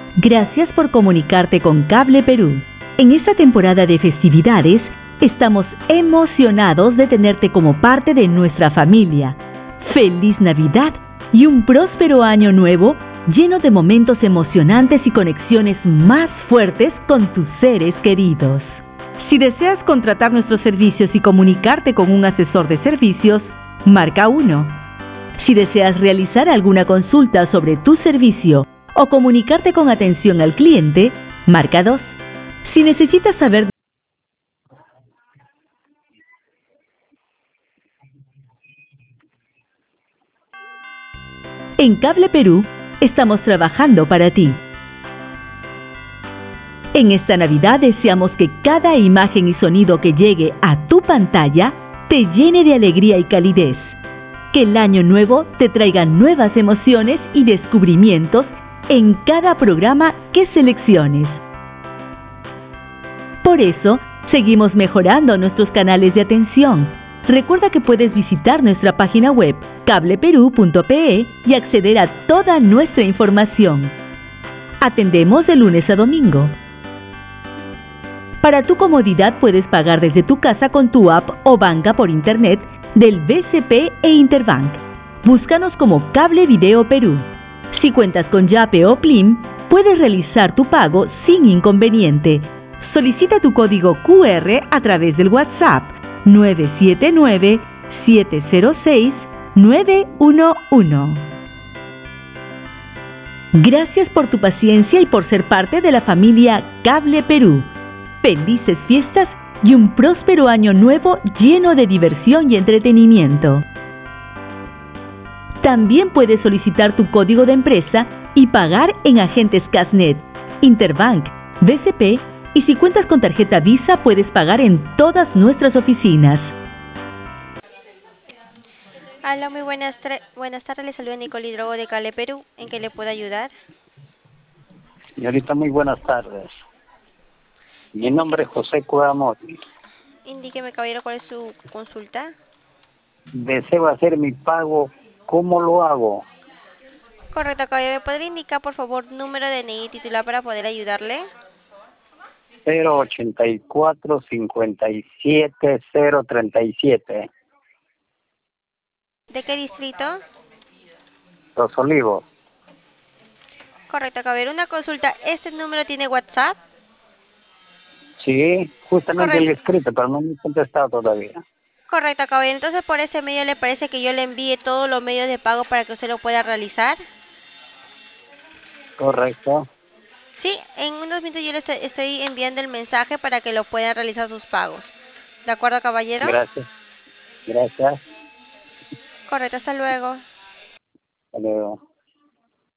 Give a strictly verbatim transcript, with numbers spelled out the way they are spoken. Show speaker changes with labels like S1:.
S1: Gracias por comunicarte con Cable Perú. En esta temporada de festividades, estamos emocionados de tenerte como parte de nuestra familia. ¡Feliz Navidad y un próspero año nuevo lleno de momentos emocionantes y conexiones más fuertes con tus seres queridos! Si deseas contratar nuestros servicios y comunicarte con un asesor de servicios, marca uno. Si deseas realizar alguna consulta sobre tu servicio o comunicarte con atención al cliente, marca dos. Si necesitas saber... En Cable Perú, estamos trabajando para ti. En esta Navidad deseamos que cada imagen y sonido que llegue a tu pantalla te llene de alegría y calidez. Que el año nuevo te traiga nuevas emociones y descubrimientos en cada programa que selecciones. Por eso, seguimos mejorando nuestros canales de atención. Recuerda que puedes visitar nuestra página web cable perú punto pe y acceder a toda nuestra información. Atendemos de lunes a domingo. Para tu comodidad puedes pagar desde tu casa con tu app o banca por internet del B C P e Interbank. Búscanos como Cable Video Perú. Si cuentas con Yape o Plim, puedes realizar tu pago sin inconveniente. Solicita tu código cu erre a través del WhatsApp nueve siete nueve, siete cero seis, nueve uno uno. Gracias por tu paciencia y por ser parte de la familia Cable Perú. Felices fiestas y un próspero año nuevo lleno de diversión y entretenimiento. También puedes solicitar tu código de empresa y pagar en agentes Casnet, Interbank, B C P y si cuentas con tarjeta Visa puedes pagar en todas nuestras oficinas.
S2: Hola, muy buenas, buenas tardes. Le saluda Nicole Hidrogo de Cable Perú. ¿En qué le puedo ayudar?
S3: Señorita, muy buenas tardes. Mi nombre es José Cuadamoti.
S2: Indíqueme, caballero, cuál es su consulta.
S3: Deseo hacer mi pago. ¿Cómo lo hago?
S2: Correcto, caballero. ¿Me podría indicar, por favor, número de D N I titular para poder ayudarle?
S3: cero ochenta y cuatro, cincuenta y siete, cero treinta y siete.
S2: ¿De qué distrito?
S3: Los Olivos.
S2: Correcto, caballero. Una consulta. ¿Este número tiene WhatsApp?
S3: Sí, justamente
S2: Correcto.
S3: le he escrito, pero no me he contestado todavía.
S2: Correcto, caballero. Entonces, por ese medio, ¿le parece que yo le envíe todos los medios de pago para que usted lo pueda realizar?
S3: Correcto.
S2: Sí, en unos minutos yo le estoy estoy enviando el mensaje para que lo pueda realizar sus pagos. ¿De acuerdo, caballero?
S3: Gracias. Gracias.
S2: Correcto, hasta luego.
S3: Hasta luego.